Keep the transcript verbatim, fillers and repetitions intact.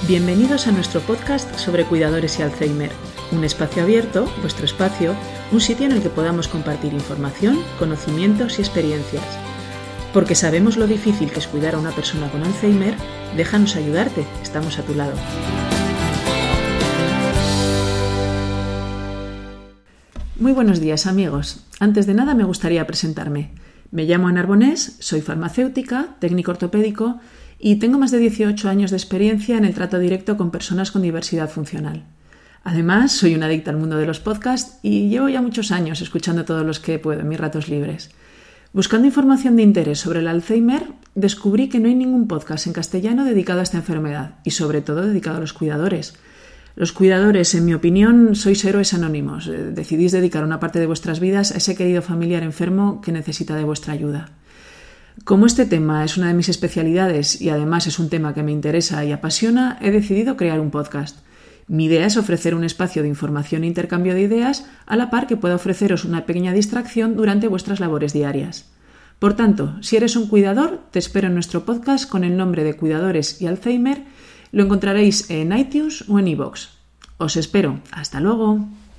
Bienvenidos a nuestro podcast sobre cuidadores y Alzheimer, un espacio abierto, vuestro espacio, un sitio en el que podamos compartir información, conocimientos y experiencias. Porque sabemos lo difícil que es cuidar a una persona con Alzheimer, déjanos ayudarte, estamos a tu lado. Muy buenos días, amigos. Antes de nada me gustaría presentarme. Me llamo Ana Arbonés, soy farmacéutica, técnico ortopédico y tengo más de dieciocho años de experiencia en el trato directo con personas con diversidad funcional. Además, soy una adicta al mundo de los podcasts y llevo ya muchos años escuchando todos los que puedo en mis ratos libres. Buscando información de interés sobre el Alzheimer, descubrí que no hay ningún podcast en castellano dedicado a esta enfermedad y sobre todo dedicado a los cuidadores. Los cuidadores, en mi opinión, sois héroes anónimos. Decidís dedicar una parte de vuestras vidas a ese querido familiar enfermo que necesita de vuestra ayuda. Como este tema es una de mis especialidades y además es un tema que me interesa y apasiona, he decidido crear un podcast. Mi idea es ofrecer un espacio de información e intercambio de ideas a la par que pueda ofreceros una pequeña distracción durante vuestras labores diarias. Por tanto, si eres un cuidador, te espero en nuestro podcast con el nombre de Cuidadores y Alzheimer. Lo encontraréis en iTunes o en iVoox. Os espero. ¡Hasta luego!